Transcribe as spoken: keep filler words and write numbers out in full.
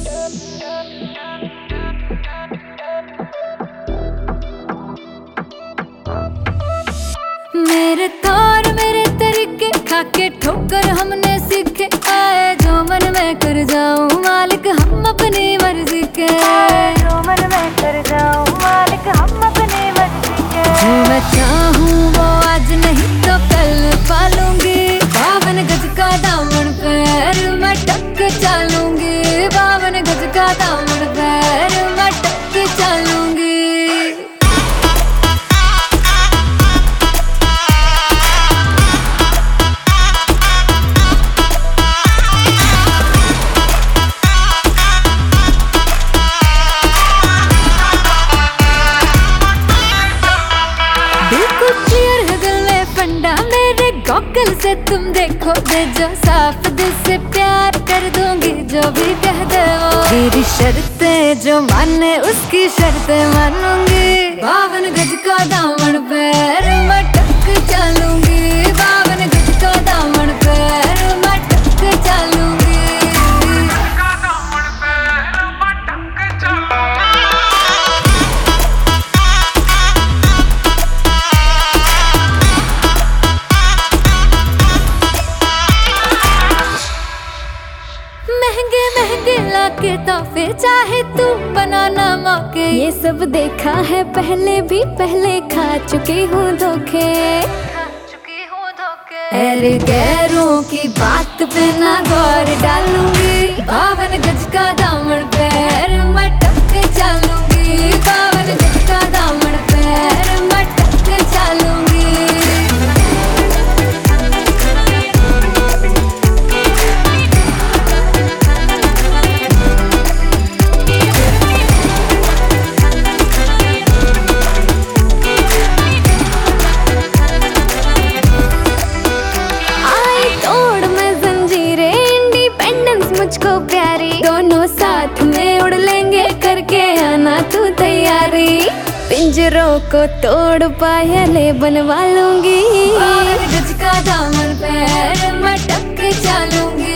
मेरे तौर मेरे तरीके खाके ठोकर हमने सीखे, आए जो मन में कर जाऊं मालिक हम अपनी मर्जी के, जो मन में कर जाऊं मालिक हम अपनी मर्जी के। जो मैं चाहूं वो आज नहीं तो कल पालूंगी, बावन गज का दामन पैर मैं टक चालूंगी, बावन गज का दामन पैर मैं टक चालूंगी। गॉगल से तुम देखो दे जो साफ दिल से प्यार कर दूंगी, जो भी कह दे वो मेरी शर्तें जो माने उसकी शर्तें मानूंगी, बावन गज का दामन पैर मैं टक चालूंगी, बावन गज का दामन पैर मैं टक चालूंगी। महंगे महंगे लाके तोहफे चाहे तू बनाना मौके, ये सब देखा है पहले भी, पहले खा चुकी हूँ धोखे, खा चुकी हूँ धोखे। अरे गैरों की बात पे ना गौर डालूंगी, बावन गज का दामन पैर मैं टक चालूंगी, बावन गज का दामन पैर मैं टक चालूंगी। मुझको प्यारी दोनों साथ में उड़ लेंगे, करके आना तू तैयारी, पिंजरों को तोड़ पायले बनवा लूंगी, बावन गज का दामन पैर मैं टक चालूंगी।